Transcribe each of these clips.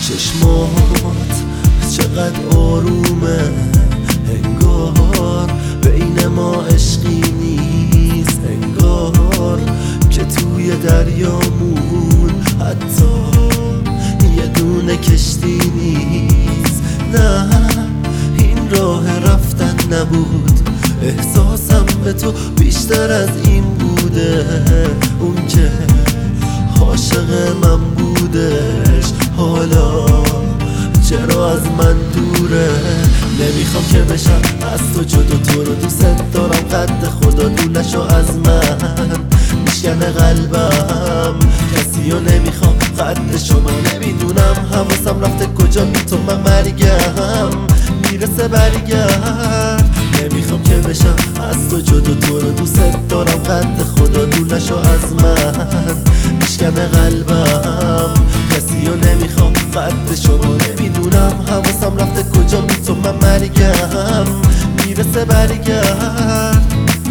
چشمات چقدر آرومه، انگار بین ما عشقی نیست، انگار که توی دریامون حتی یه دونه کشتی نیست. نه این راه رفتن نبود، احساسم به تو بیشتر از این بوده. اون که عاشق من بودش حالا چرا از من دوره؟ نمیخوام که بشم از تو جدا، تو رو دوست دارم قد خدا دولشو از من میشکنه قلبم. کسی رو نمیخوام قدشو، من نمیدونم حواسم رفته کجا، بی تو من مرگم میرسه برگرد. نمیخوام که بشم از تو جدا، تو رو دوست دارم قد خدا دولشو از من میشکنه قلبم. کسی رو نمیخوام قدشو، نمیدونم حواسم رفته کجا، بی تو من مرگم میرسه برگرد.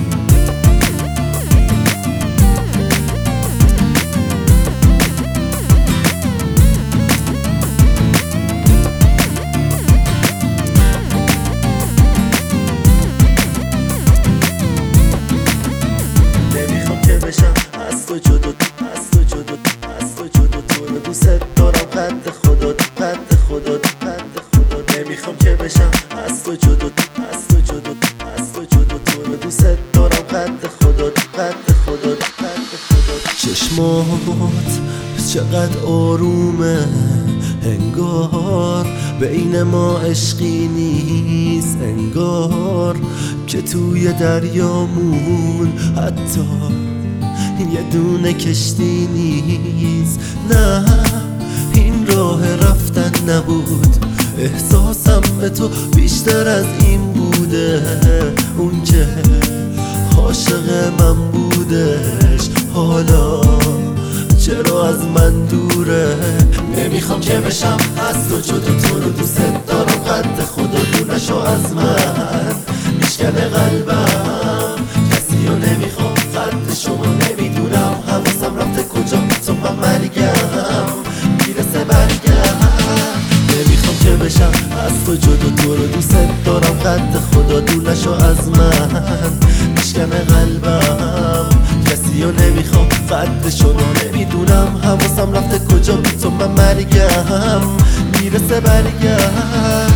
بشم از تو جدا، از تو جدا، از تو جدا، تو رو دوست دارم قد خدا، قد خدا، قد خدا. نمیخوام که بشم از تو جدا، از تو جدا، از تو جدا، تو رو دوست دارم قد خدا، قد خدا، قد خدا. چشمات چقدر آرومه، انگار بین ما عشقی نیست، انگار که توی دریامون حتی یه دونه کشتی نیست. نه این راه رفتن نبود، احساسم به تو بیشتر از این بوده. اون که عاشق من بودش حالا چرا از من دوره؟ نمیخوام که بشم از تو جدا، تو رو دوست دارم قد خدا دونشو از من میشکنه قلبم. کسی رو نمیخوام قدشو، نمیدونم حواسم رفته کجا، بی تو من مرگم میرسه برگرد. نمیخوام که بشم از تو جدا، تو رو دوست دارم قد خدا دولشو از من میشکنه قلبم. کسی رو نمیخوام قدشو، نمیدونم حواسم رفته کجا، بی تو من مرگم میرسه برگرد.